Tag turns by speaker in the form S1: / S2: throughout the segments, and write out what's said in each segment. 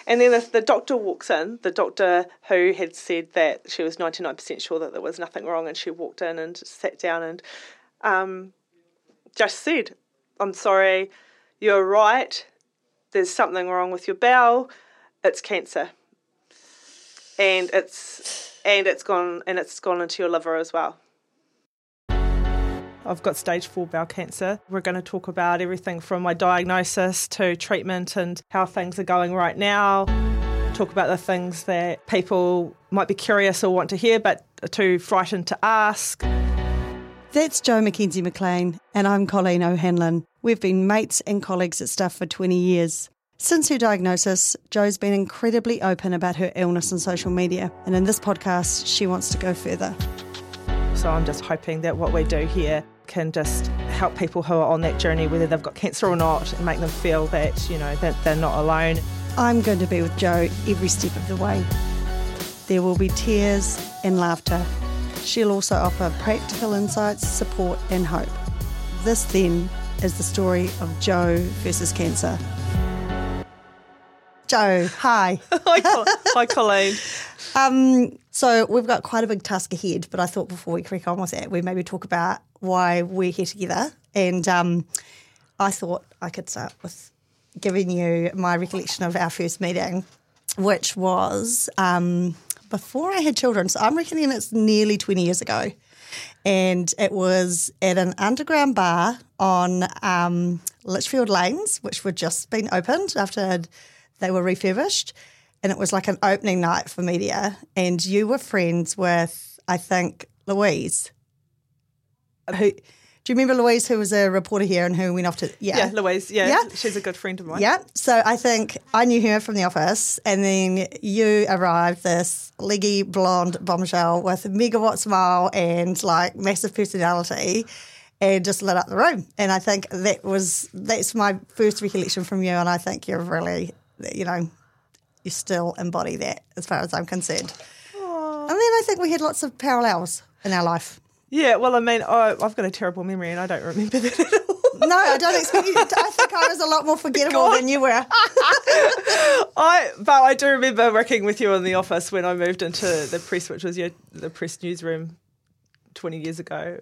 S1: And then the doctor walks in, the doctor who had said that she was 99% sure that there was nothing wrong, and she walked in and sat down and just said, "I'm sorry, you're right, there's something wrong with your bowel, it's cancer. And it's gone into your liver as well." I've got stage 4 bowel cancer. We're going to talk about everything from my diagnosis to treatment and how things are going right now. Talk about the things that people might be curious or want to hear but are too frightened to ask.
S2: That's Jo Mackenzie McLean, and I'm Colleen O'Hanlon. We've been mates and colleagues at Stuff for 20 years. Since her diagnosis, Jo's been incredibly open about her illness on social media, and in this podcast, she wants to go further.
S1: So I'm just hoping that what we do here can just help people who are on that journey, whether they've got cancer or not, and make them feel that, you know, that they're not alone.
S2: I'm going to be with Jo every step of the way. There will be tears and laughter. She'll also offer practical insights, support and hope. This then is the story of Jo versus cancer. Jo, hi.
S1: Hi, Colleen.
S2: So we've got quite a big task ahead, but I thought before we crack on with that, we maybe talk about why we're here together. And I thought I could start with giving you my recollection of our first meeting, which was before I had children. So I'm reckoning it's nearly 20 years ago. And it was at an underground bar on Litchfield Lanes, which were just been opened after they were refurbished. And it was like an opening night for media. And you were friends with, I think, Louise. Do you remember Louise, who was a reporter here and who went off to...
S1: Yeah, Louise, yeah. She's a good friend of mine.
S2: Yeah, so I think I knew her from the office, and then you arrived, this leggy blonde bombshell with a megawatt smile and like massive personality, and just lit up the room. And I think that's my first recollection from you, and I think you're really, you know, you still embody that as far as I'm concerned. Aww. And then I think we had lots of parallels in our life.
S1: Yeah, well, I mean, I've got a terrible memory and I don't remember that at all.
S2: No, I don't expect you to. I think I was a lot more forgettable than you were.
S1: But I do remember working with you in the office when I moved into the press, which was the press newsroom 20 years ago.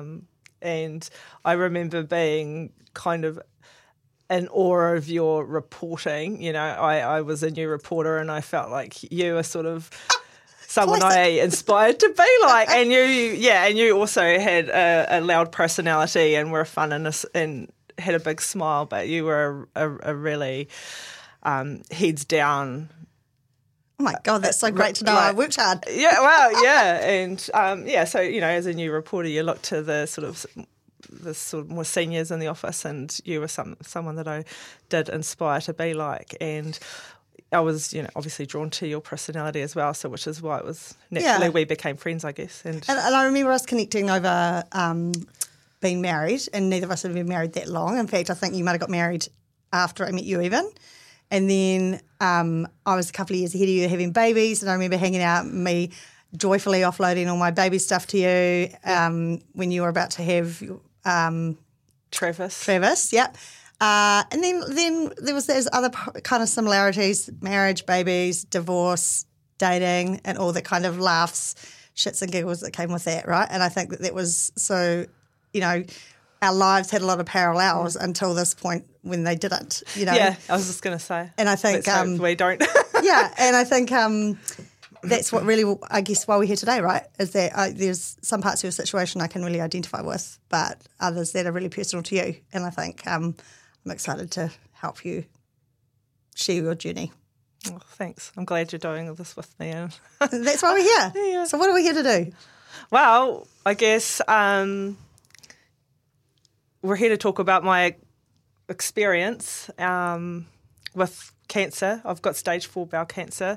S1: And I remember being kind of in awe of your reporting. You know, I was a new reporter and I felt like you were sort of someone I inspired to be like. And you also had a loud personality and were fun and had a big smile, but you were a really heads down.
S2: Oh my God, that's so great to know. I worked hard.
S1: Yeah, well, yeah. And so, you know, as a new reporter, you look to the sort of more seniors in the office, and you were someone that I did inspire to be like. And I was, you know, obviously drawn to your personality as well, so which is why it was naturally we became friends, I guess. And
S2: I remember us connecting over being married, and neither of us had been married that long. In fact, I think you might have got married after I met you even. And then I was a couple of years ahead of you having babies, and I remember hanging out, me joyfully offloading all my baby stuff to you when you were about to have Travis, yeah. And then there was those other kind of similarities: marriage, babies, divorce, dating, and all the kind of laughs, shits and giggles that came with that, right? And I think that was so, you know, our lives had a lot of parallels until this point when they didn't, you know.
S1: Yeah, I was just going to say.
S2: And I think
S1: we don't.
S2: Yeah, and I think that's what really, I guess, why we're here today, right, is that there's some parts of your situation I can really identify with, but others that are really personal to you. And I think I'm excited to help you share your journey.
S1: Oh, thanks. I'm glad you're doing all this with me.
S2: That's why we're here.
S1: Yeah.
S2: So what are we here to do?
S1: Well, I guess we're here to talk about my experience with cancer. I've got stage 4 bowel cancer.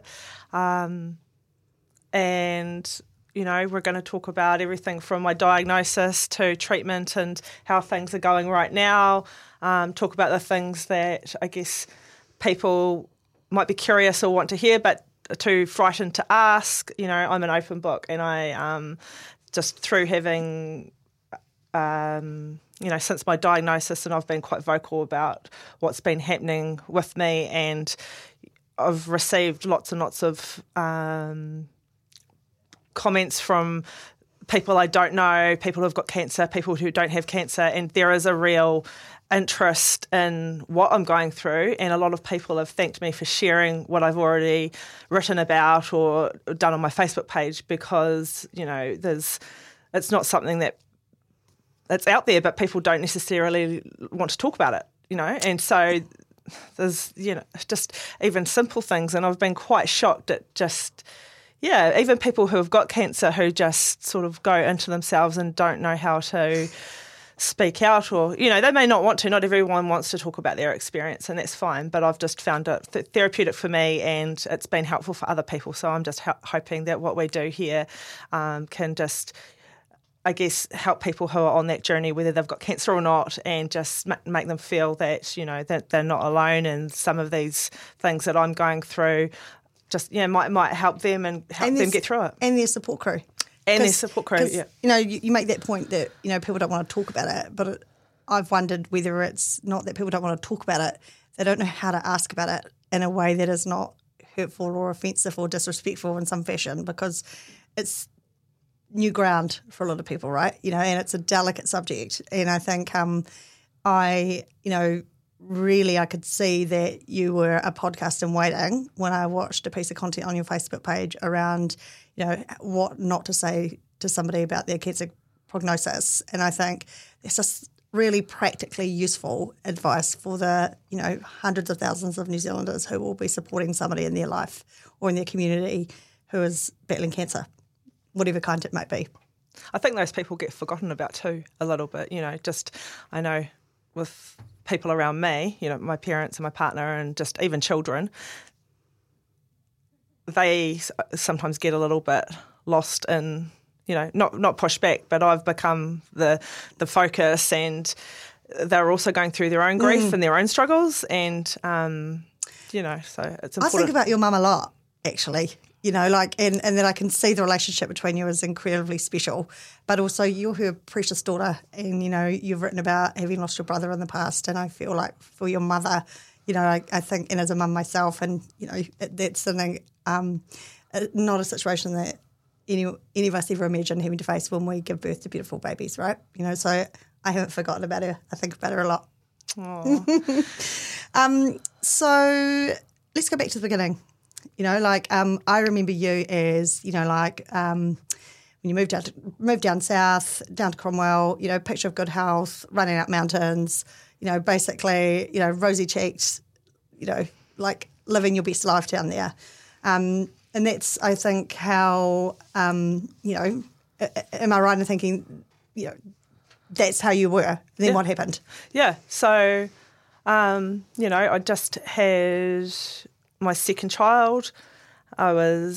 S1: And, you know, we're going to talk about everything from my diagnosis to treatment and how things are going right now. Talk about the things that I guess people might be curious or want to hear but are too frightened to ask. You know, I'm an open book, and I just through having, you know, since my diagnosis, and I've been quite vocal about what's been happening with me, and I've received lots and lots of comments from people I don't know, people who've got cancer, people who don't have cancer, and there is a real interest in what I'm going through, and a lot of people have thanked me for sharing what I've already written about or done on my Facebook page, because, you know, it's not something that's out there, but people don't necessarily want to talk about it, you know, and so there's, you know, just even simple things, and I've been quite shocked at just, yeah, even people who have got cancer who just sort of go into themselves and don't know how to speak out, or, you know, they may not want to. Not everyone wants to talk about their experience, and that's fine, but I've just found it therapeutic for me, and it's been helpful for other people. So I'm just hoping that what we do here can just, I guess, help people who are on that journey, whether they've got cancer or not, and just make them feel that, you know, that they're not alone, and some of these things that I'm going through just, you know, might help them and help them get through it.
S2: And their support crew.
S1: And their support crew, yeah.
S2: You know, you make that point that, you know, people don't want to talk about it, but I've wondered whether it's not that people don't want to talk about it, they don't know how to ask about it in a way that is not hurtful or offensive or disrespectful in some fashion, because it's new ground for a lot of people, right? You know, and it's a delicate subject. And I think really I could see that you were a podcast in waiting when I watched a piece of content on your Facebook page around, you know, what not to say to somebody about their cancer prognosis. And I think it's just really practically useful advice for the, you know, hundreds of thousands of New Zealanders who will be supporting somebody in their life or in their community who is battling cancer, whatever kind it might be.
S1: I think those people get forgotten about too a little bit, you know, just I know with people around me, you know, my parents and my partner and just even children, they sometimes get a little bit lost in, you know, not pushed back, but I've become the focus, and they're also going through their own grief and their own struggles, and, you know, so it's important.
S2: I think about your mum a lot, actually. You know, like, and then I can see the relationship between you is incredibly special. But also, you're her precious daughter, and, you know, you've written about having lost your brother in the past. And I feel like for your mother, you know, I think, and as a mum myself, and, you know, that's something, not a situation that any of us ever imagine having to face when we give birth to beautiful babies, right? You know, so I haven't forgotten about her. I think about her a lot. So let's go back to the beginning. You know, like, I remember you as, you know, like, when you moved down south, down to Cromwell, you know, picture of good health, running up mountains, you know, basically, you know, rosy cheeks, you know, like living your best life down there. And that's, I think, how, you know, am I right in thinking, you know, that's how you were? Then what happened?
S1: Yeah. So, you know, I just had my second child. I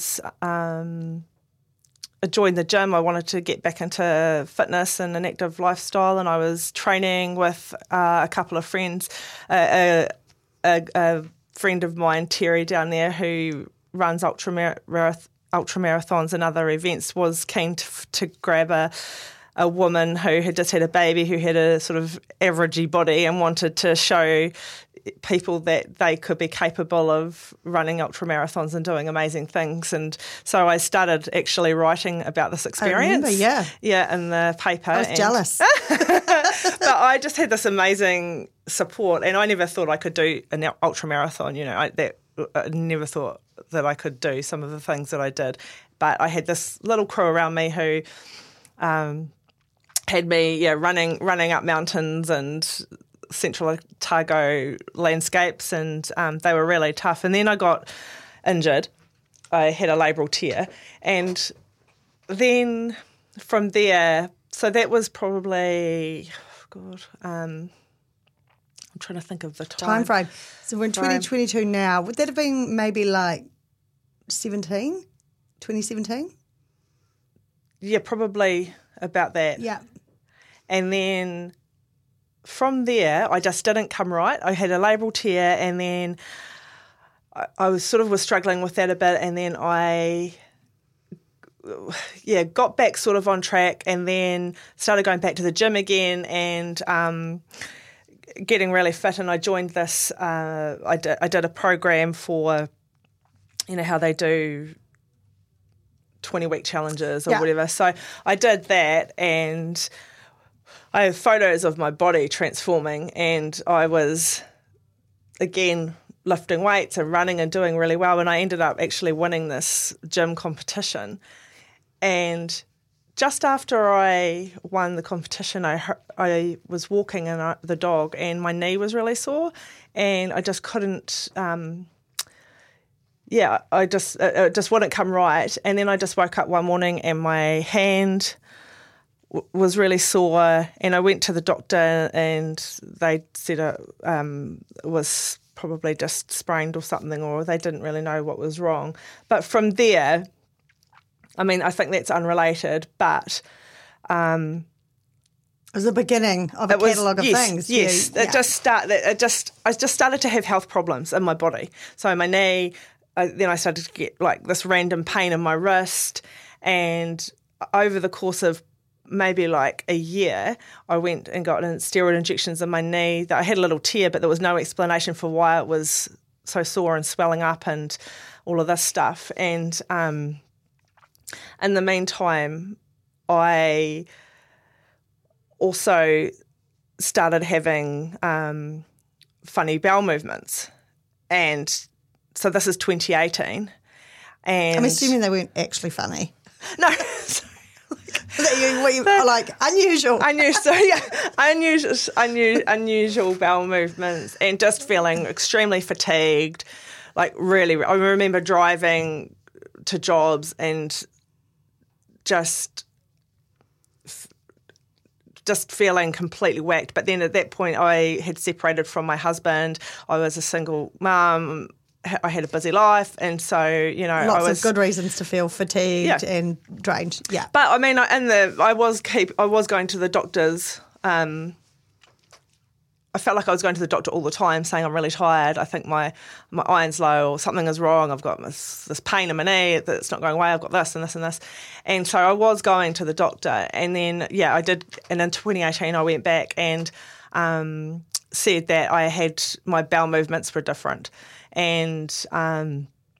S1: joined the gym. I wanted to get back into fitness and an active lifestyle, and I was training with a couple of friends. A friend of mine, Terry, down there, who runs ultramarathons and other events, was keen to grab a woman who had just had a baby, who had a sort of averagey body, and wanted to show people that they could be capable of running ultramarathons and doing amazing things. And so I started actually writing about this experience.
S2: I remember,
S1: yeah, in the paper.
S2: I was jealous.
S1: But I just had this amazing support, and I never thought I could do an ultramarathon. You know, I never thought that I could do some of the things that I did. But I had this little crew around me who had me running up mountains and Central Otago landscapes, and they were really tough. And then I got injured. I had a labral tear, and then from there, so that was probably, I'm trying to think of the time
S2: frame. So we're in 2022 now. Would that have been maybe like 2017?
S1: Yeah, probably about that.
S2: Yeah.
S1: And then from there, I just didn't come right. I had a labral tear, and then I was struggling with that a bit, and then I got back sort of on track, and then started going back to the gym again, and getting really fit. And I joined this. I did a program for you know, how they do 20-week challenges or
S2: Yeah.
S1: whatever. So I did that, and I have photos of my body transforming, and I was, again, lifting weights and running and doing really well, and I ended up actually winning this gym competition. And just after I won the competition, I was walking the dog, and my knee was really sore, and I just couldn't... it just wouldn't come right. And then I just woke up one morning and my hand was really sore, and I went to the doctor, and they said it was probably just sprained or something, or they didn't really know what was wrong. But from there, I mean, I think that's unrelated, but...
S2: it was the beginning of a catalogue of things.
S1: Yes, I just started to have health problems in my body. So my knee... then I started to get like this random pain in my wrist, and over the course of maybe like a year, I went and got steroid injections in my knee. I had a little tear, but there was no explanation for why it was so sore and swelling up and all of this stuff. And in the meantime, I also started having funny bowel movements, and so this is 2018. And
S2: I'm assuming they weren't actually funny.
S1: No,
S2: like unusual.
S1: Unusual bowel movements, and just feeling extremely fatigued. Like really, I remember driving to jobs and just feeling completely whacked. But then at that point, I had separated from my husband. I was a single mum. I had a busy life, and so, you know,
S2: lots of good reasons to feel fatigued and drained. Yeah,
S1: but I mean, I was going to the doctors. I felt like I was going to the doctor all the time, saying I'm really tired. I think my iron's low, or something is wrong. I've got this pain in my knee that's not going away. I've got this and this and this, and so I was going to the doctor. And then I did. And in 2018, I went back and said that I had my bowel movements were different. And I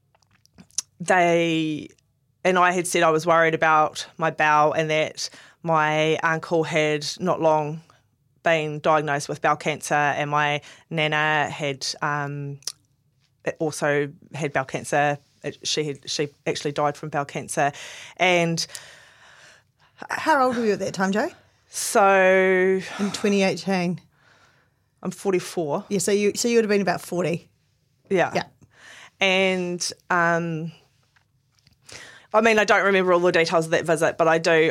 S1: had said I was worried about my bowel, and that my uncle had not long been diagnosed with bowel cancer, and my nana had also had bowel cancer. She actually died from bowel cancer. And
S2: how old were you at that time, Jo?
S1: So
S2: in 2018,
S1: I'm 44.
S2: Yeah, so you would have been about 40.
S1: Yeah. And I mean, I don't remember all the details of that visit, but I do.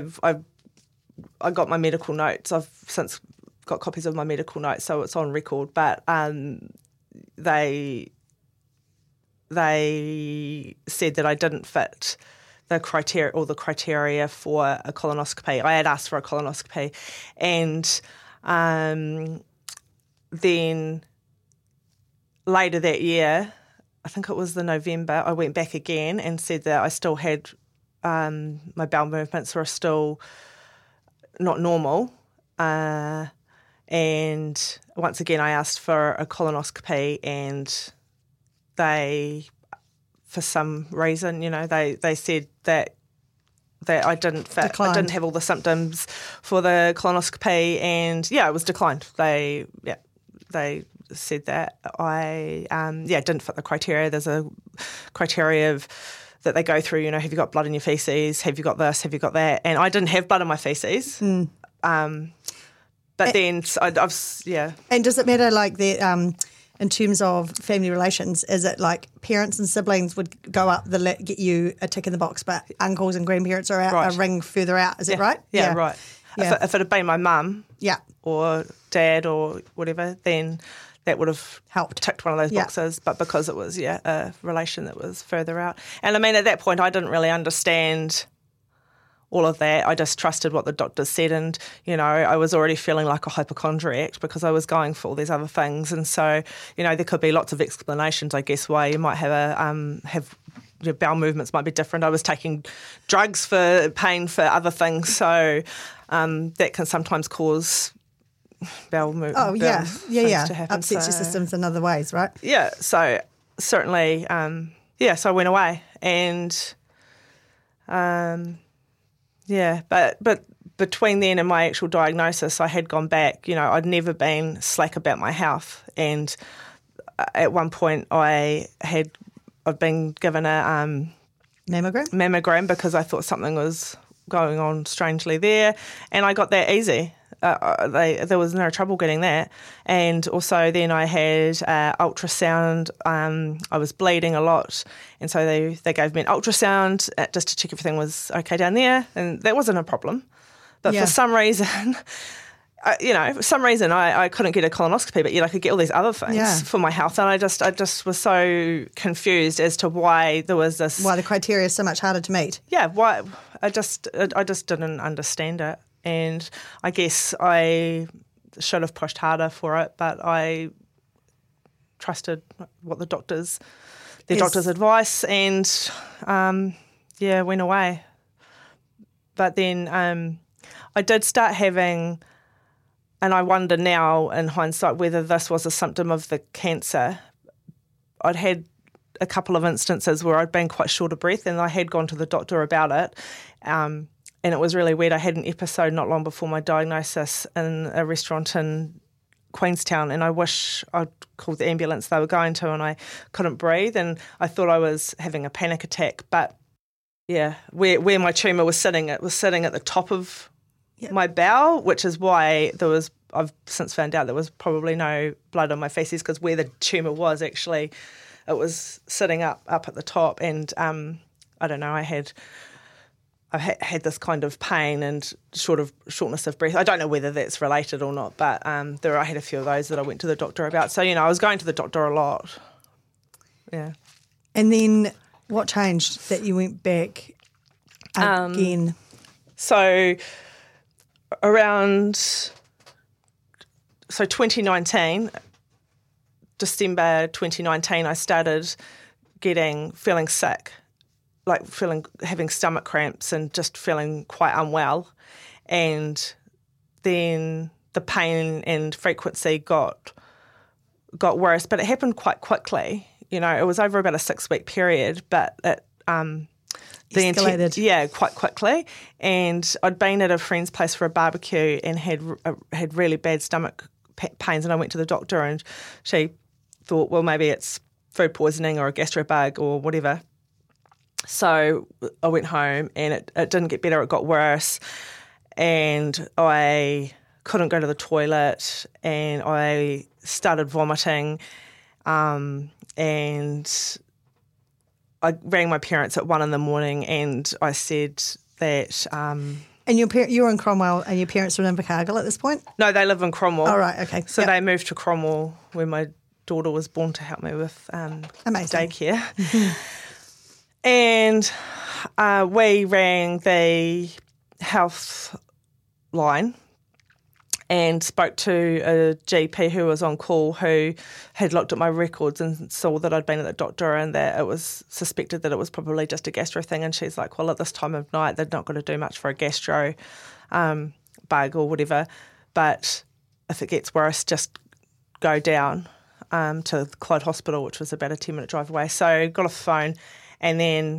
S1: I got my medical notes. I've since got copies of my medical notes, so it's on record. But they said that I didn't fit the criteria for a colonoscopy. I had asked for a colonoscopy, and then later that year, I think it was the November, I went back again and said that I still had my bowel movements were still not normal. And once again, I asked for a colonoscopy, and they, for some reason, you know, they said that I didn't fit.
S2: Declined.
S1: I didn't have all the symptoms for the colonoscopy, and it was declined. They said that I didn't fit the criteria. There's a criteria that they go through, you know, have you got blood in your faeces? Have you got this? Have you got that? And I didn't have blood in my faeces. But then I've.
S2: And does it matter like that in terms of family relations? Is it like parents and siblings would go up get you a tick in the box, but uncles and grandparents are out, a ring further out? Is it right?
S1: Yeah, right.
S2: Yeah.
S1: If it had been my mum or dad or whatever, then that would have
S2: helped,
S1: ticked one of those boxes. But because it was a relation that was further out, and I mean at that point I didn't really understand all of that. I just trusted what the doctors said, and you know I was already feeling like a hypochondriac because I was going for all these other things, and so you know there could be lots of explanations, I guess, why you might have your bowel movements might be different. I was taking drugs for pain for other things, so that can sometimes cause bowel movement.
S2: Oh yeah,
S1: to happen.
S2: Upsets your systems in other ways, right?
S1: Yeah, so certainly so I went away, and but between then and my actual diagnosis, I had gone back. You know, I'd never been slack about my health, and at one point I'd been given a mammogram because I thought something was going on strangely there, and I got that easy. There was no trouble getting that. And also then I had ultrasound. I was bleeding a lot, and so they gave me an ultrasound just to check everything was okay down there, and that wasn't a problem. But for some reason, I couldn't get a colonoscopy, but I could get all these other things for my health, and I just was so confused as to why there was this.
S2: Why the criteria is so much harder to meet.
S1: Yeah, why I just didn't understand it. And I guess I should have pushed harder for it, but I trusted what the doctor's advice, and went away. But then I did start having, and I wonder now in hindsight whether this was a symptom of the cancer. I'd had a couple of instances where I'd been quite short of breath, and I had gone to the doctor about it. And it was really weird. I had an episode not long before my diagnosis in a restaurant in Queenstown, and I wish I'd called the ambulance they were going to, and I couldn't breathe, and I thought I was having a panic attack. But where my tumour was sitting, it was sitting at the top of my bowel, which is why I've since found out there was probably no blood on my faeces, because where the tumour was actually, it was sitting up at the top, and I don't know, I had this kind of pain and shortness of breath. I don't know whether that's related or not, but I had a few of those that I went to the doctor about. So, I was going to the doctor a lot. Yeah.
S2: And then what changed that you went back again?
S1: So 2019, December 2019, I started feeling sick. Like having stomach cramps and just feeling quite unwell. And then the pain and frequency got worse, but it happened quite quickly. It was over about a 6-week period, but it
S2: escalated.
S1: Quite quickly. And I'd been at a friend's place for a barbecue and had really bad stomach pains, and I went to the doctor, and she thought, well, maybe it's food poisoning or a gastrobug or whatever. So I went home, and it didn't get better, it got worse, and I couldn't go to the toilet, and I started vomiting, and I rang my parents at 1 a.m, and I said that...
S2: And you were in Cromwell, and your parents were in Invercargill at this point?
S1: No, they live in Cromwell.
S2: Oh, right, okay.
S1: So they moved to Cromwell when my daughter was born to help me with daycare. And we rang the health line and spoke to a GP who was on call, who had looked at my records and saw that I'd been at the doctor, and that it was suspected that it was probably just a gastro thing. And she's like, well, at this time of night, they're not going to do much for a gastro bug or whatever. But if it gets worse, just go down to Clyde Hospital, which was about a 10-minute drive away. So got off the phone. And then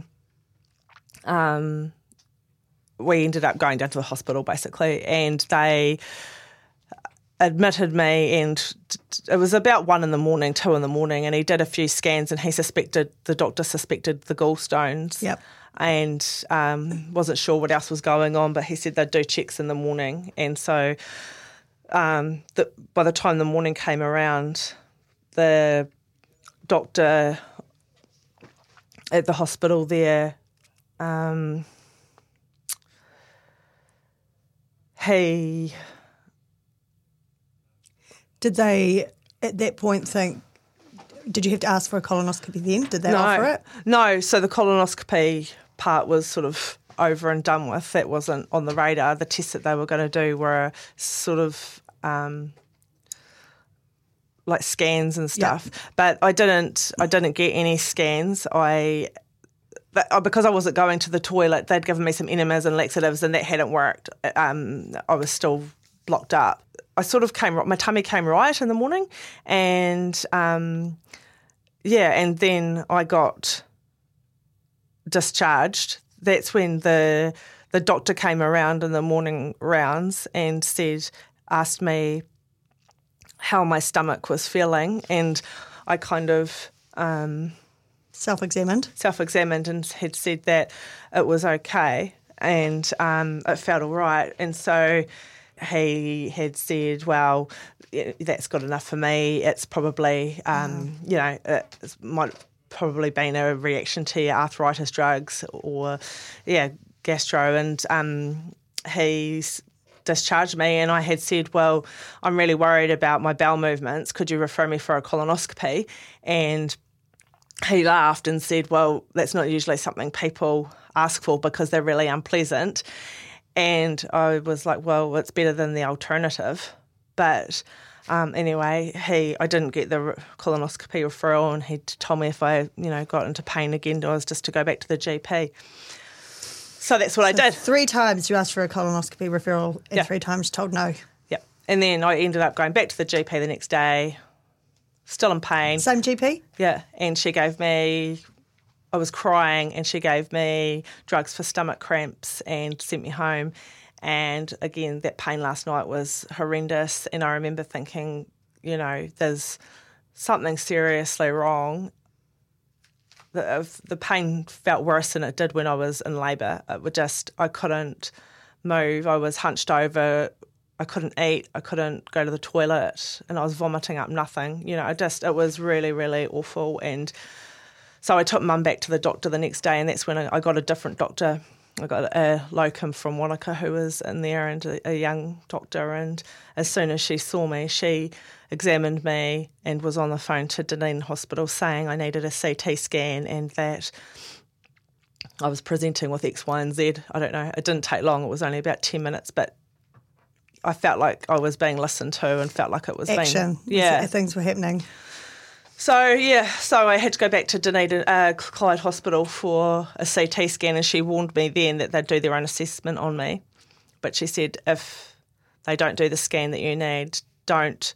S1: we ended up going down to the hospital, basically, and they admitted me, and it was about 1 a.m, 2 a.m, and he did a few scans, and the doctor suspected the gallstones.
S2: Yep.
S1: And wasn't sure what else was going on, but he said they'd do checks in the morning. And so by the time the morning came around, the doctor at the hospital there,
S2: Did they at that point think, did you have to ask for a colonoscopy then? Did they offer it?
S1: No, so the colonoscopy part was sort of over and done with. That wasn't on the radar. The tests that they were going to do were sort of like scans and stuff. Yep. But I didn't get any scans. Because I wasn't going to the toilet, they'd given me some enemas and laxatives, and that hadn't worked. I was still blocked up. My tummy came right in the morning, and and then I got discharged, that's when the doctor came around in the morning rounds and asked me how my stomach was feeling, and I kind of
S2: self-examined
S1: and had said that it was okay and it felt all right. And so he had said, well, that's good enough for me. It's probably, it might have probably been a reaction to your arthritis drugs or, gastro. And he's discharged me, and I had said, well, I'm really worried about my bowel movements. Could you refer me for a colonoscopy? And he laughed and said, well, that's not usually something people ask for because they're really unpleasant. And I was like, well, it's better than the alternative. But anyway, I didn't get the colonoscopy referral, and he told me if I, got into pain again, I was just to go back to the GP. So that's what I did.
S2: 3 times you asked for a colonoscopy referral and 3 times told no.
S1: Yeah. And then I ended up going back to the GP the next day, still in pain.
S2: Same GP?
S1: Yeah. And she gave me, I was crying, and she gave me drugs for stomach cramps and sent me home. And again, that pain last night was horrendous. And I remember thinking, there's something seriously wrong. The pain felt worse than it did when I was in labour. I couldn't move. I was hunched over. I couldn't eat. I couldn't go to the toilet, and I was vomiting up nothing. It was really, really awful. And so I took Mum back to the doctor the next day, and that's when I got a different doctor. I got a locum from Wanaka who was in there, and a young doctor. And as soon as she saw me, she examined me and was on the phone to Dunedin Hospital saying I needed a CT scan and that I was presenting with X, Y and Z. I don't know. It didn't take long. It was only about 10 minutes, but I felt like I was being listened to and felt like it was
S2: action. Things were happening.
S1: So I had to go back to Dunedin Clyde Hospital for a CT scan, and she warned me then that they'd do their own assessment on me. But she said if they don't do the scan that you need, don't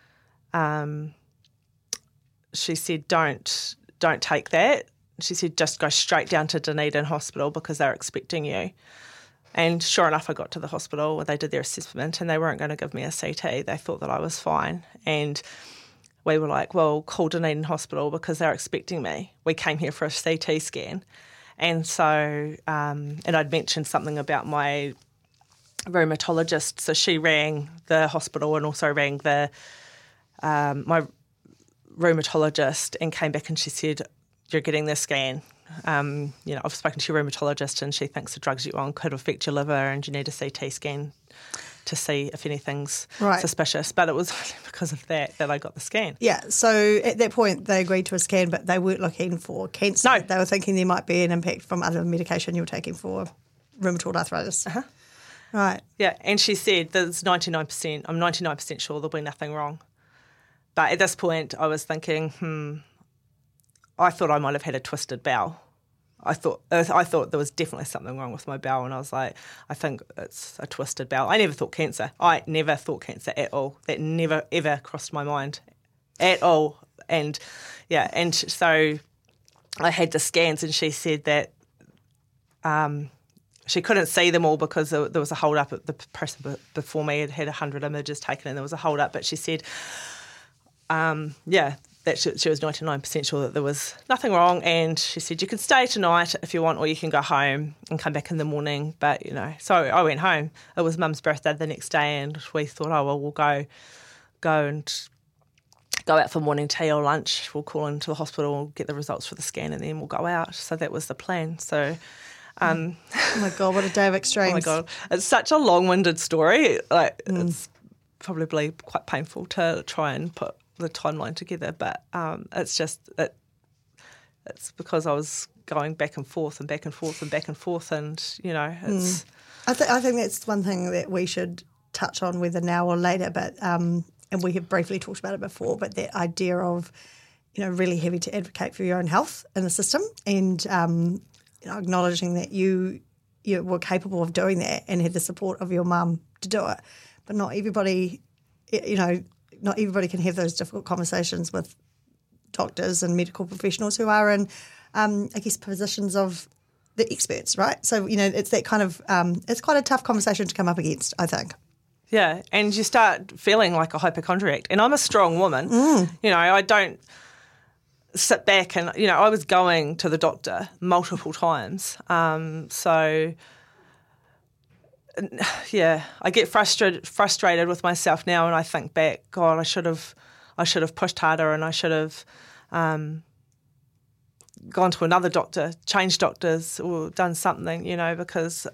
S1: take that. She said just go straight down to Dunedin Hospital because they're expecting you. And sure enough, I got to the hospital, they did their assessment, and they weren't going to give me a CT. They thought that I was fine. And we were like, well, call Dunedin Hospital because they're expecting me. We came here for a CT scan. And so, and I'd mentioned something about my rheumatologist. So she rang the hospital and also rang my rheumatologist and came back and she said, you're getting this scan. I've spoken to your rheumatologist and she thinks the drugs you're on could affect your liver and you need a CT scan to see if anything's suspicious. But it was because of that I got the scan.
S2: Yeah, so at that point they agreed to a scan, but they weren't looking for cancer.
S1: No.
S2: They were thinking there might be an impact from other medication you were taking for rheumatoid arthritis.
S1: Uh-huh.
S2: Right.
S1: Yeah, and she said there's 99%, I'm 99% sure there'll be nothing wrong. But at this point I was thinking, I thought I might have had a twisted bowel. I thought there was definitely something wrong with my bowel, and I was like, I think it's a twisted bowel. I never thought cancer. I never thought cancer at all. That never, ever crossed my mind at all. And, and so I had the scans and she said that she couldn't see them all because there was a hold-up. The person before me had 100 images taken and there was a hold-up, but she said, that she was 99% sure that there was nothing wrong, and she said you can stay tonight if you want or you can go home and come back in the morning. But, so I went home. It was Mum's birthday the next day and we thought, we'll go and go out for morning tea or lunch. We'll call into the hospital, get the results for the scan and then we'll go out. So that was the plan. So...
S2: oh my God, what a day of extremes.
S1: Oh my God. It's such a long-winded story. It's probably quite painful to try and put the timeline together, but it's because I was going back and forth and back and forth and back and forth, and it's.
S2: I think that's one thing that we should touch on, whether now or later. But and we have briefly talked about it before. But that idea of really having to advocate for your own health in the system, and acknowledging that you were capable of doing that and had the support of your mum to do it, but not everybody, Not everybody can have those difficult conversations with doctors and medical professionals who are in, positions of the experts, right? So, it's that kind of, it's quite a tough conversation to come up against, I think.
S1: Yeah, and you start feeling like a hypochondriac. And I'm a strong woman. I don't sit back and, I was going to the doctor multiple times. I get frustrated with myself now, and I think back, God, I should have pushed harder, and I should have gone to another doctor, changed doctors, or done something, because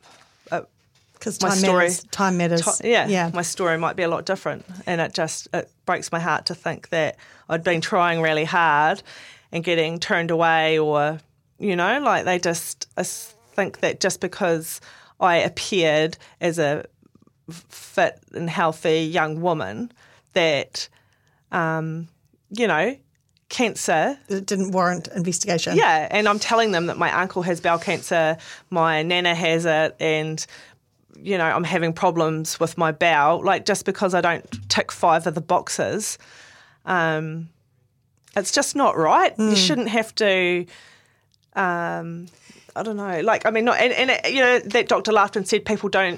S2: time matters.
S1: My story might be a lot different, and it breaks my heart to think that I'd been trying really hard and getting turned away, or I think that just because I appeared as a fit and healthy young woman that cancer.
S2: It didn't warrant investigation.
S1: Yeah, and I'm telling them that my uncle has bowel cancer, my nana has it, and I'm having problems with my bowel. Like, just because I don't tick 5 of the boxes, it's just not right. You shouldn't have to. I don't know. That doctor laughed and said people don't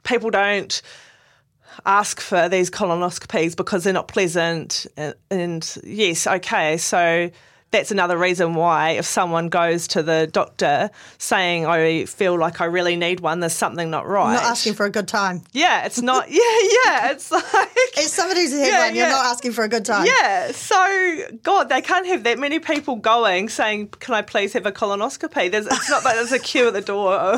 S1: ask for these colonoscopies because they're not pleasant. And yes, okay, so that's another reason why if someone goes to the doctor saying, I feel like I really need one, there's something not right.
S2: Not asking for a good time.
S1: Yeah, it's not. It's like...
S2: It's somebody who's had one, you're not asking for a good time.
S1: Yeah, so, God, they can't have that many people going saying, can I please have a colonoscopy? It's not like there's a queue at the door.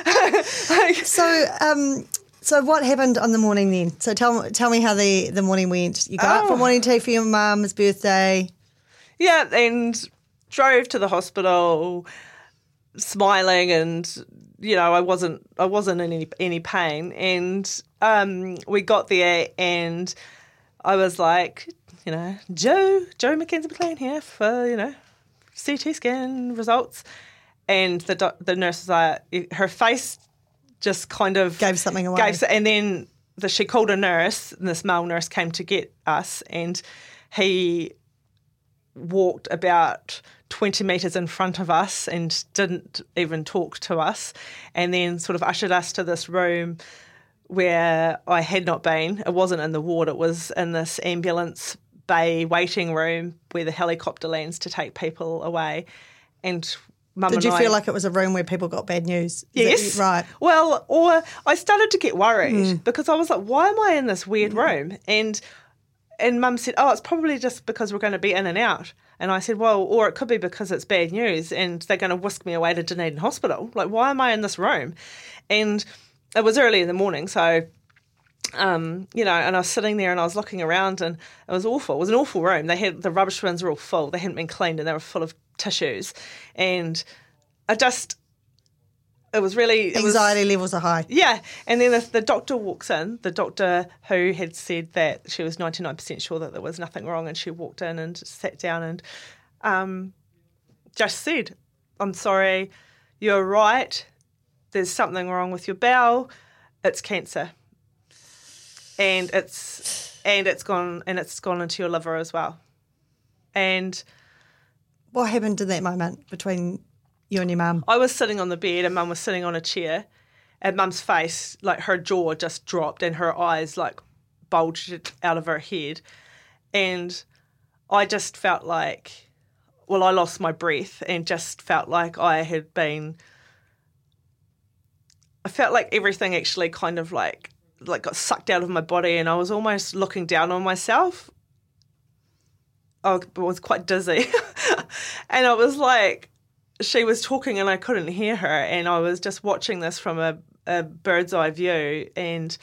S2: So what happened on the morning then? So tell me how the morning went. You got up for morning tea for your mum's birthday.
S1: Yeah, and drove to the hospital smiling, and I wasn't in any pain. And we got there, and I was like, Joe Mackenzie McLean here for CT scan results, and the nurse was like, her face just kind of
S2: gave something away.
S1: And then she called a nurse, and this male nurse came to get us, and he walked about 20 metres in front of us and didn't even talk to us, and then sort of ushered us to this room where I had not been. It wasn't in the ward, it was in this ambulance bay waiting room where the helicopter lands to take people away. And Mum
S2: Did you feel like it was a room where people got bad news?
S1: Yes.
S2: Right.
S1: Well, or I started to get worried because I was like, why am I in this weird room? And Mum said, it's probably just because we're going to be in and out. And I said, well, or it could be because it's bad news and they're going to whisk me away to Dunedin Hospital. Like, why am I in this room? And it was early in the morning, so, and I was sitting there and I was looking around, and it was awful. It was an awful room. The rubbish bins were all full. They hadn't been cleaned and they were full of tissues. And it was really...
S2: Anxiety levels are high.
S1: Yeah. And then the doctor walks in, the doctor who had said that she was 99% sure that there was nothing wrong, and she walked in and sat down and just said, I'm sorry, you're right, there's something wrong with your bowel, it's cancer. And it's gone into your liver as well. And
S2: what happened in that moment between you and your mum?
S1: I was sitting on the bed and Mum was sitting on a chair, and Mum's face, like her jaw just dropped and her eyes like bulged out of her head. And I just felt like, I lost my breath and just felt like I felt like everything actually kind of like got sucked out of my body, and I was almost looking down on myself. I was quite dizzy. And I was like, she was talking and I couldn't hear her, and I was just watching this from a bird's eye view, and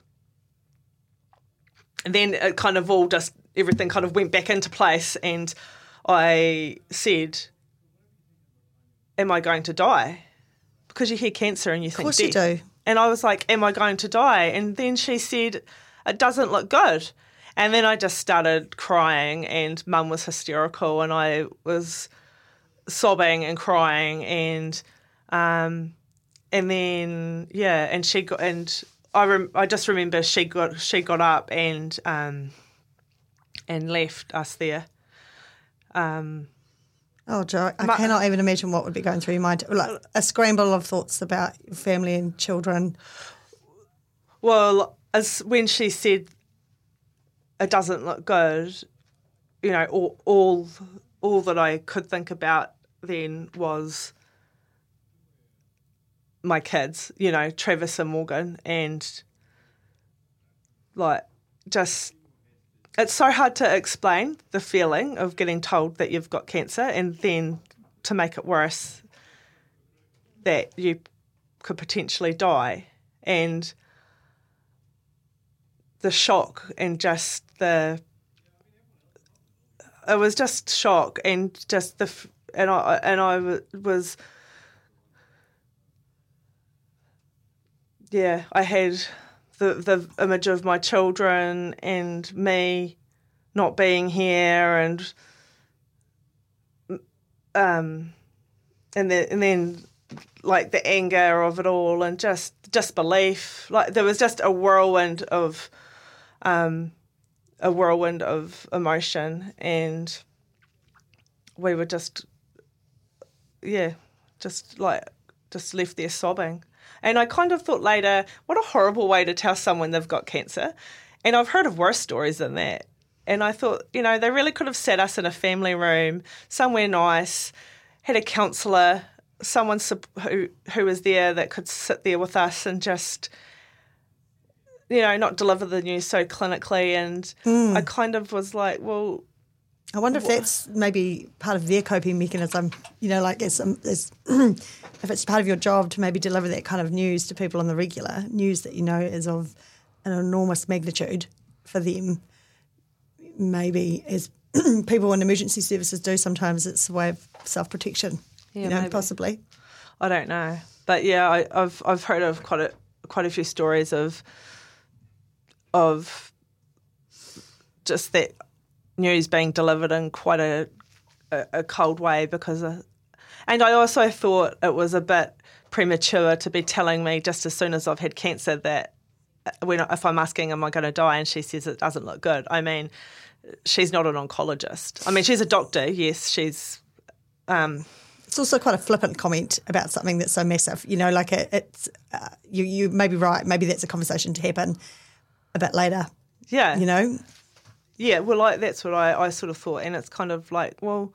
S1: then it kind of everything kind of went back into place, and I said, am I going to die? Because you hear cancer and you think death.
S2: Of course you do.
S1: And I was like, am I going to die? And then she said, it doesn't look good. And then I just started crying, and Mum was hysterical, and I was sobbing and crying, and then and she got, and I just remember she got up and left us there, and
S2: Oh, Joe, I cannot even imagine what would be going through your mind. Like a scramble of thoughts about your family and children.
S1: Well, as when she said it doesn't look good, you know, all that I could think about then was my kids, you know, Travis and Morgan, and like just it's so hard to explain the feeling of getting told that you've got cancer and then to make it worse that you could potentially die, and the shock and just it was just shock and just I was I had the image of my children and me not being here, and then like the anger of it all and just disbelief. Like there was just a whirlwind of emotion, and we were just left there sobbing. And I kind of thought later, what a horrible way to tell someone they've got cancer. And I've heard of worse stories than that. And I thought, you know, they really could have sat us in a family room, somewhere nice, had a counsellor, someone who was there that could sit there with us and just, you know, not deliver the news so clinically. And I kind of was like, well,
S2: I wonder if that's maybe part of their coping mechanism, you know, like if it's part of your job to maybe deliver that kind of news to people on the regular, news that you know is of an enormous magnitude for them, maybe as people in emergency services do sometimes, it's a way of self-protection, you know, maybe. Possibly.
S1: I don't know. But yeah, I've heard of quite a few stories of just that news being delivered in quite a cold way and I also thought it was a bit premature to be telling me just as soon as I've had cancer that if I'm asking am I going to die and she says it doesn't look good. I mean, she's not an oncologist. I mean, she's a doctor, yes, she's...
S2: It's also quite a flippant comment about something that's so massive, you know, like it's you may be right, maybe that's a conversation to happen a bit later.
S1: Yeah.
S2: You know?
S1: Yeah, well, like that's what I sort of thought, and it's kind of like, well,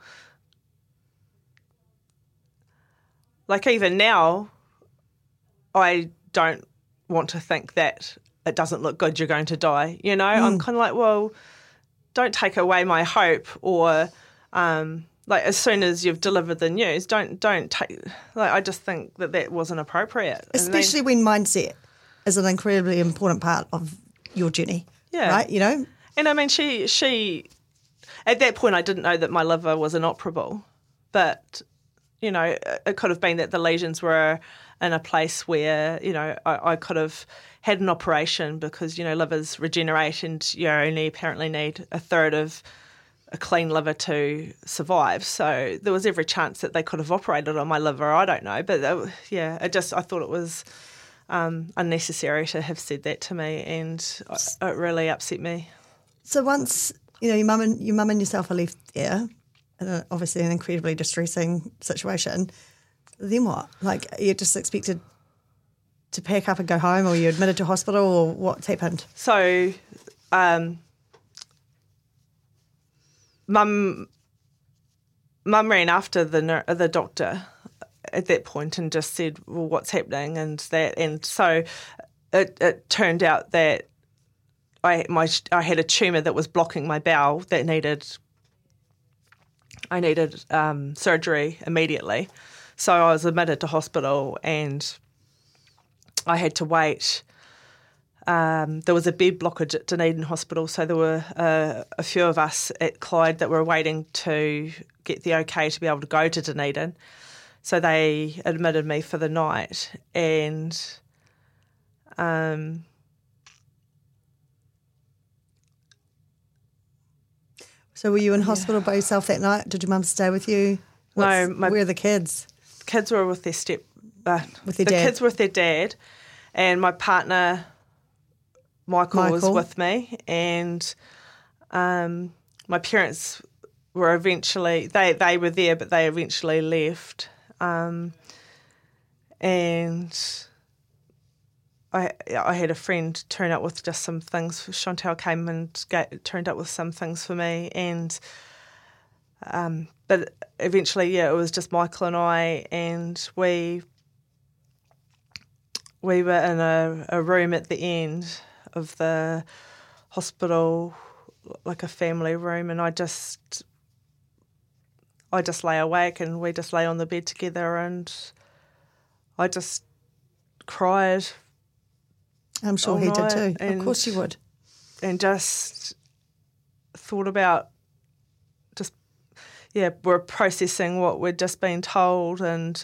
S1: like even now, I don't want to think that it doesn't look good, you're going to die, you know? I'm kind of like, well, don't take away my hope or, like as soon as you've delivered the news, don't take, like I just think that wasn't appropriate.
S2: Especially when mindset is an incredibly important part of your journey, right, you know?
S1: And I mean, she at that point I didn't know that my liver was inoperable, but, you know, it could have been that the lesions were in a place where, you know, I could have had an operation because, you know, livers regenerate and you only apparently need a third of a clean liver to survive. So there was every chance that they could have operated on my liver. I don't know. But, I thought it was unnecessary to have said that to me, and it really upset me.
S2: So once, you know, your mum and yourself are left there, and obviously an incredibly distressing situation, then what? Like, you're just expected to pack up and go home, or you're admitted to hospital, or what's happened?
S1: So, Mum ran after the doctor at that point and just said, well, what's happening, and so it turned out that I had a tumour that was blocking my bowel that I needed surgery immediately. So I was admitted to hospital and I had to wait. There was a bed blockage at Dunedin Hospital, so there were a few of us at Clyde that were waiting to get the okay to be able to go to Dunedin. So they admitted me for the night, and
S2: so were you in hospital by yourself that night? Did your mum stay with you?
S1: No,
S2: where are the kids?
S1: Kids were with their
S2: dad.
S1: The kids were with their dad, and my partner Michael was with me, and my parents were eventually, they were there, but they eventually left. And I had a friend turn up with just some things. Chantal came and turned up with some things for me, and but eventually, it was just Michael and I, and we were in a room at the end of the hospital, like a family room, and I just lay awake, and we just lay on the bed together, and I just cried.
S2: I'm sure he did too.
S1: And,
S2: of course you would.
S1: And just thought about we're processing what we'd just been told, and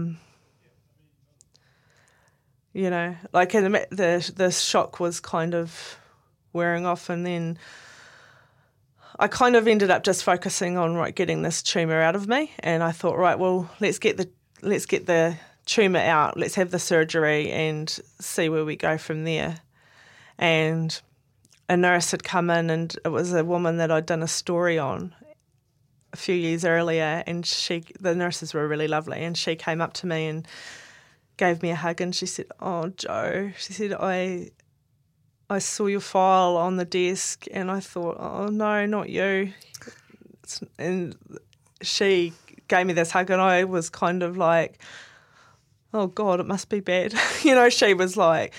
S1: like the shock was kind of wearing off, and then I kind of ended up just focusing on getting this tumour out of me, and I thought, right, well, let's get the tumour out, let's have the surgery and see where we go from there. And a nurse had come in, and it was a woman that I'd done a story on a few years earlier, and the nurses were really lovely, and she came up to me and gave me a hug, and she said, "Oh, Jo," she said, I saw your file on the desk, and I thought, oh no, not you. And she gave me this hug, and I was kind of like, oh God, it must be bad. She was like,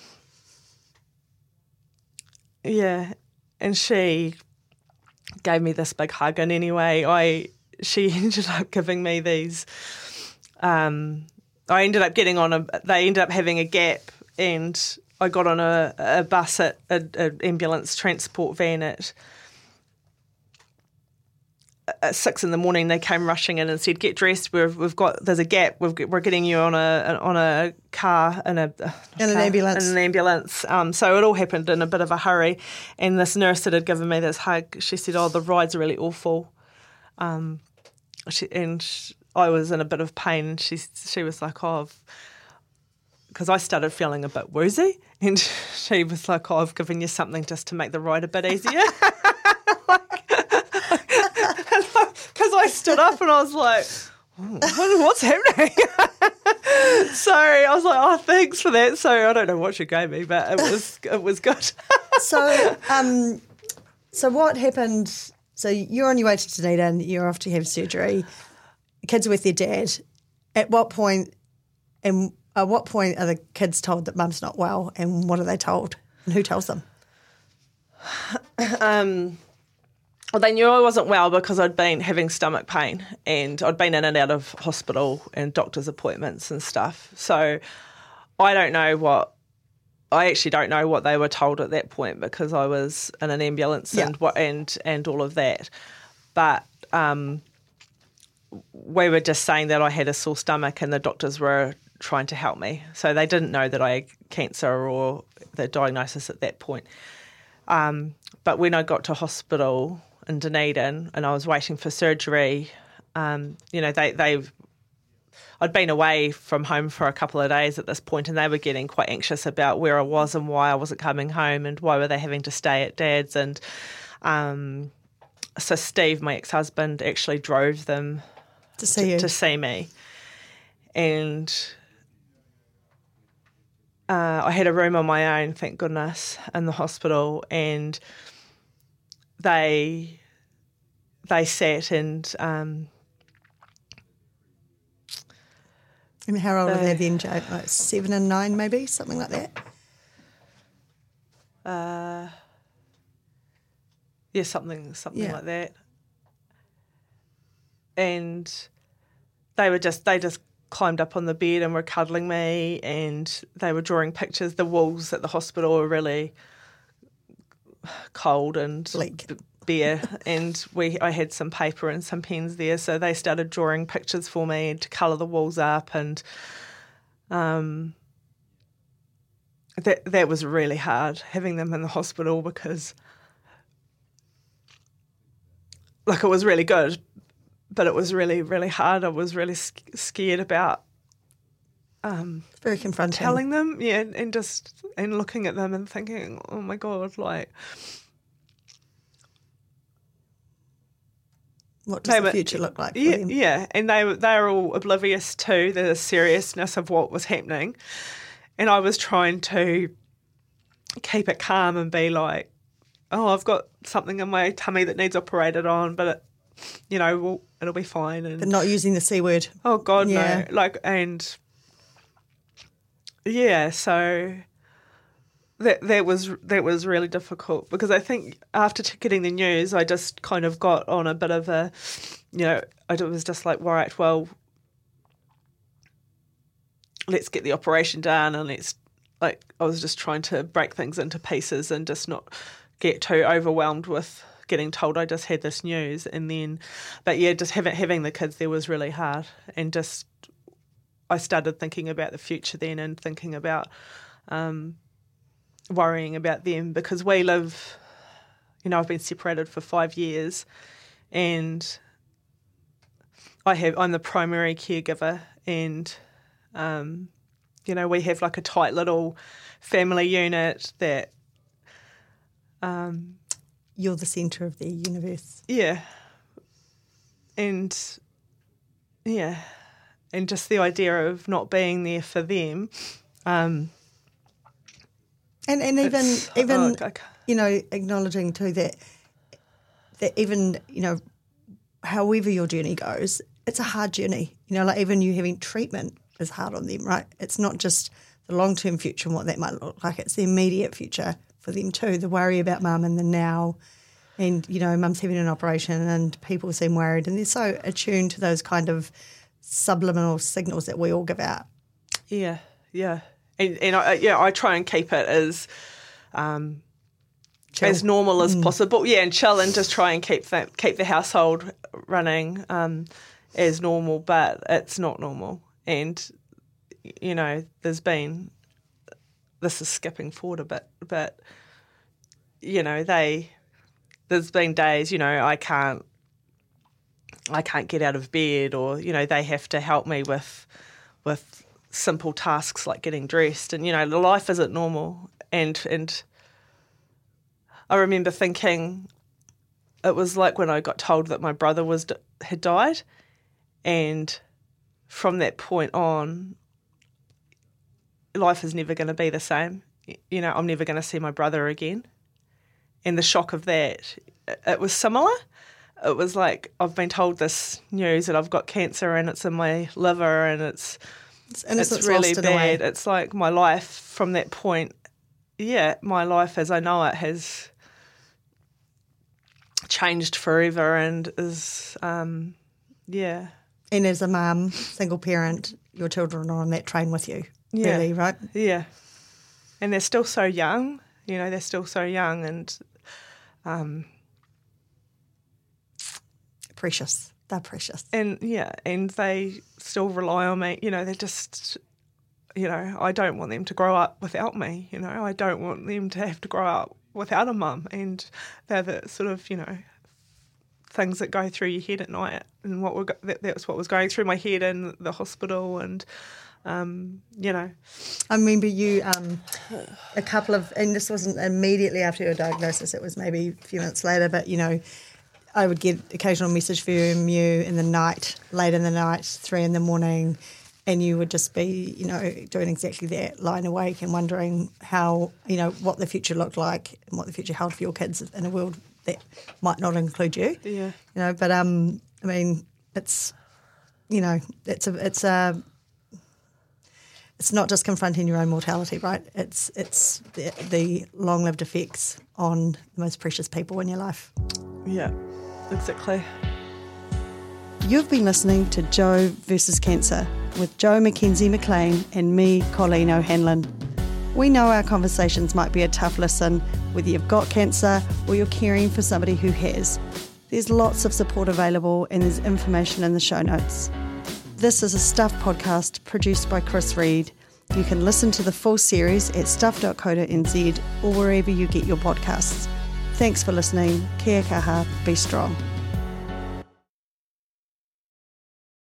S1: yeah, and she gave me this big hug, and anyway, she ended up giving me these. I ended up they ended up having a gap, and I got on a bus at an ambulance transport van at 6 a.m. They came rushing in and said, "Get dressed. There's a gap. We're getting you on a car in an ambulance." So it all happened in a bit of a hurry. And this nurse that had given me this hug, she said, "Oh, the ride's really awful." I was in a bit of pain, and she was like, "Oh," because I started feeling a bit woozy, and she was like, "Oh, I've given you something just to make the ride a bit easier." Because I stood up and I was like, what's happening? So I was like, oh, thanks for that. So I don't know what she gave me, but it was good.
S2: So what happened? So you're on your way to Dunedin, you're off to have surgery, kids are with their dad. At what point are the kids told that mum's not well, and what are they told, and who tells them?
S1: Well, they knew I wasn't well because I'd been having stomach pain, and I'd been in and out of hospital and doctor's appointments and stuff. So I actually don't know what they were told at that point, because I was in an ambulance and all of that. But we were just saying that I had a sore stomach, and the doctors were trying to help me. So they didn't know that I had cancer or the diagnosis at that point. But when I got to hospital in Dunedin and I was waiting for surgery, I'd been away from home for a couple of days at this point, and they were getting quite anxious about where I was and why I wasn't coming home and why were they having to stay at Dad's. And so Steve, my ex-husband, actually drove them to see me. And I had a room on my own, thank goodness, in the hospital, and they sat and
S2: and how old were they then, Jo? Like 7 and 9 maybe, something like that?
S1: Yeah, something like that. And they just climbed up on the bed and were cuddling me, and they were drawing pictures. The walls at the hospital were really cold and bare, and I had some paper and some pens there, so they started drawing pictures for me to colour the walls up, and that was really hard, having them in the hospital, because it was really good, but it was really, really hard. I was really scared about
S2: very confronting,
S1: telling them, and looking at them and thinking, oh my God,
S2: What does the future look like for them?
S1: Yeah, and they were all oblivious to the seriousness of what was happening. And I was trying to keep it calm and be like, oh, I've got something in my tummy that needs operated on, but, it'll be fine. And,
S2: but not using the C word.
S1: Oh, God, no. So that was really difficult because I think after getting the news, I just kind of got on a bit of a, I was just like, right, well, let's get the operation done and I was just trying to break things into pieces and just not get too overwhelmed with getting told I just had this news. And then, but yeah, just having the kids there was really hard. And just, I started thinking about the future then and thinking about worrying about them because we live, I've been separated for 5 years and I'm the primary caregiver and we have like a tight little family unit that...
S2: You're the centre of their universe.
S1: Yeah. And just the idea of not being there for them.
S2: And even acknowledging too that even, however your journey goes, it's a hard journey. Even you having treatment is hard on them, right? It's not just the long-term future and what that might look like. It's the immediate future for them too, the worry about mum and the now. And, mum's having an operation and people seem worried and they're so attuned to those kind of subliminal signals that we all give out.
S1: Yeah, yeah. And I try and keep it as normal as possible. Yeah, and chill and just try and keep the household running as normal, but it's not normal. And, this is skipping forward a bit, but, there's been days, I can't get out of bed or, they have to help me with simple tasks like getting dressed and, life isn't normal. And I remember thinking it was like when I got told that my brother had died, and from that point on, life is never going to be the same. I'm never going to see my brother again. And the shock of that, it was similar. It was like I've been told this news that I've got cancer and it's in my liver and it's really bad. It's like my life from that point, my life as I know it has changed forever and is, And
S2: as a mum, single parent, your children are on that train with you, really, right?
S1: Yeah. And they're still so young, they're still so young and...
S2: precious. They're precious.
S1: And, and they still rely on me. They're just, I don't want them to grow up without me, I don't want them to have to grow up without a mum. And they're the sort of, things that go through your head at night. And that's what was going through my head in the hospital and... I
S2: remember you a couple of, and this wasn't immediately after your diagnosis, it was maybe a few months later, but, I would get occasional message from you in the night, late in the night, 3 a.m, and you would just be, doing exactly that, lying awake and wondering how, what the future looked like and what the future held for your kids in a world that might not include you.
S1: Yeah.
S2: But, it's, it's not just confronting your own mortality, right? It's the long-lived effects on the most precious people in your life.
S1: Yeah, exactly.
S2: You've been listening to Joe versus Cancer with Joe Mackenzie McLean and me, Colleen O'Hanlon. We know our conversations might be a tough listen, whether you've got cancer or you're caring for somebody who has. There's lots of support available and there's information in the show notes. This is a Stuff podcast produced by Chris Reed. You can listen to the full series at stuff.co.nz or wherever you get your podcasts. Thanks for listening. Kia kaha, be strong.